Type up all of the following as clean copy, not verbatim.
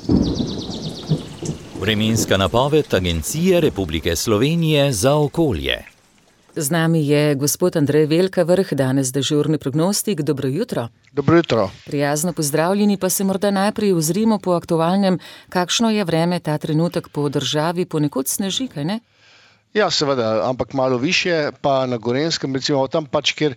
Vremenska napoved Agencije Republike Slovenije za okolje. Z nami je gospod Andrej Velkavrh, danes dežurni prognostik. Dobro jutro. Dobro jutro. Prijazno pozdravljeni, pa se morda najprej ozrimo po aktualnem, kakšno je vreme ta trenutek po državi, ponekod sneži, kaj ne? Ja, seveda, ampak malo višje, pa na Gorenjskem, recimo tam pač, kjer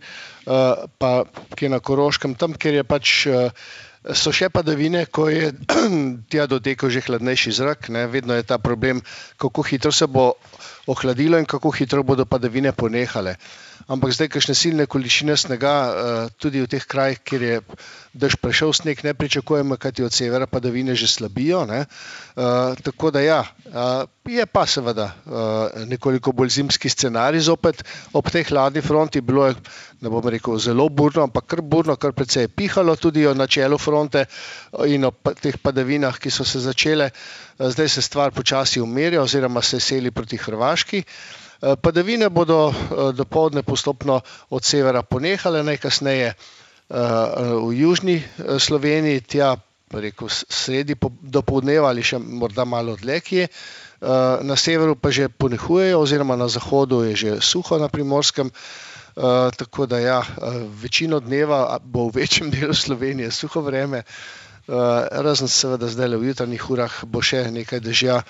na Koroškem, tam, kjer je pač so še padavine, ko je tja dotekel že hladnejši zrak, ne, vedno je ta problem, kako hitro se bo ohladilo in kako hitro bodo padavine ponehale. Ampak zdaj, kakšne silne količine snega, tudi v teh krajih, kjer je dež prešel sneg, ne pričakujemo, kajti od severa padavine že slabijo, ne. Tako da ja, je pa seveda nekoliko bolj zimski scenarij zopet. Ob tej hladni fronti bilo je, ne bom rekel zelo burno, ampak kar burno, kar precej pihalo tudi na čelu fronte in ob teh padavinah, ki so se začele. Zdaj se stvar počasi umirja oziroma se seli proti Hrvaški. Padavine bodo dopoldne postopno od severa ponehale, najkasneje v južni Sloveniji, tja rekel, sredi dopoldneva ali še morda malo dlje kje. Na severu pa že ponehujejo oziroma na zahodu je že suho na Primorskem. Tako da ja, večino dneva bo v večjem delu Slovenije suho vreme, razen seveda zdaj v jutranjih urah bo še nekaj dežja.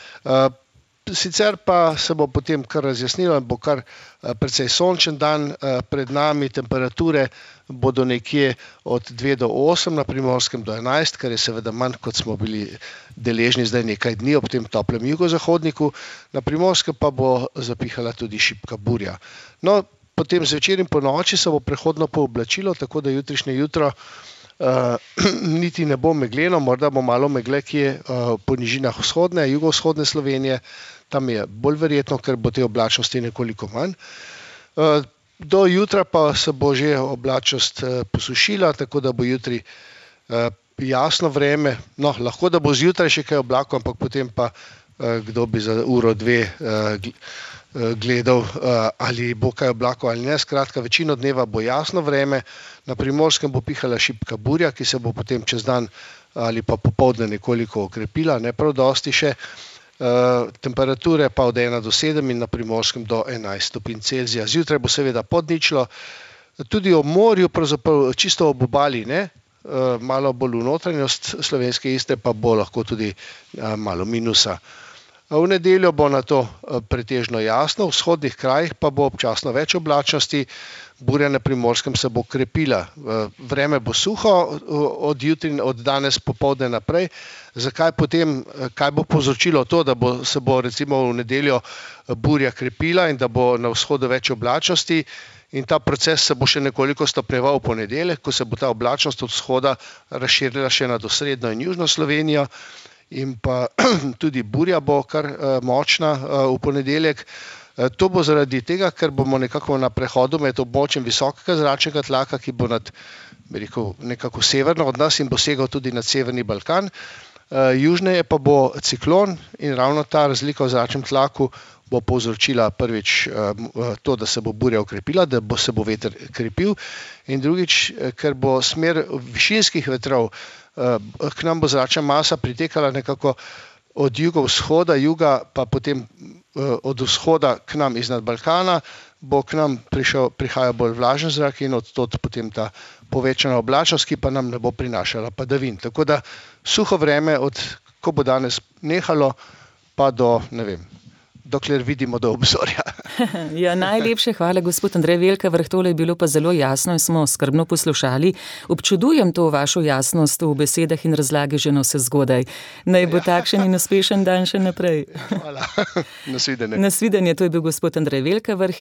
Sicer pa se bo potem kar razjasnilo in bo kar precej sončen dan pred nami, temperature bodo nekje od 2 do 8, na Primorskem do 11, kar je seveda manj, kot smo bili deležni zdaj nekaj dni ob tem toplem jugozahodniku. Na Primorskem pa bo zapihala tudi šibka burja. No, potem zvečer in po noči se bo prehodno pooblačilo, tako da jutrišnje jutro niti ne bo megleno, morda bo malo megle kje po nižinah vzhodne, jugovzhodne Slovenije, tam je bolj verjetno, ker bo te oblačnosti nekoliko manj. Do jutra pa se bo že oblačnost posušila, tako da bo jutri jasno vreme, no, lahko da bo zjutraj še kaj oblakov, ampak potem pa kdo bi za uro, dve gledal, ali bo kaj oblakov ali ne. Skratka, večino dneva bo jasno vreme, na Primorskem bo pihala šibka burja, ki se bo potem čez dan ali pa popoldne nekoliko okrepila, ne prav dosti še. Temperature pa od 1 do 7 in na Primorskem do 11 stopinj Celzija. Zjutraj bo seveda pod ničlo, tudi ob morju, pravzaprav čisto ob obali, ne, malo bolj v notranjost slovenske Istre pa bo lahko tudi malo minusa. V nedeljo bo na to pretežno jasno, v vzhodnih krajih pa bo občasno več oblačnosti, burja na Primorskem se bo krepila. Vreme bo suho od danes popoldne naprej. Zakaj potem, kaj bo povzročilo to, da se bo recimo v nedeljo burja krepila in da bo na vzhodu več oblačnosti, in ta proces se bo še nekoliko stopnjeval v ponedeljek, ko se bo ta oblačnost od vzhoda razširila še nad osrednjo in južno Slovenijo. In pa tudi burja bo kar močna v ponedeljek. To bo zaradi tega, ker bomo nekako na prehodu med območjem visokega zračnega tlaka, ki bo nekako severno od nas in bo segal tudi nad severni Balkan. Južneje pa bo ciklon in ravno ta razlika v zračnem tlaku bo povzročila prvič to, da se bo burja okrepila, da se bo veter krepil, in drugič, ker bo smer višinskih vetrov, k nam bo zračna masa pritekala nekako od jugovzhoda, juga pa potem od vzhoda k nam iznad Balkana, bo k nam prihajal bolj vlažen zrak in odtod potem ta povečana oblačnost, ki pa nam ne bo prinašala padavin. Tako da suho vreme, ko bo danes nehalo, pa do, ne vem, dokler vidimo do obzorja. Ja, najlepše hvala, gospod Andrej Velkavrh, tole je bilo pa zelo jasno in smo skrbno poslušali. Občudujem to vašo jasnost v besedah in razlagi že na vse zgodaj. Naj bo takšen in uspešen dan še naprej. Hvala. Nasvidenje. Nasvidenje, to je bil gospod Andrej Velkavrh.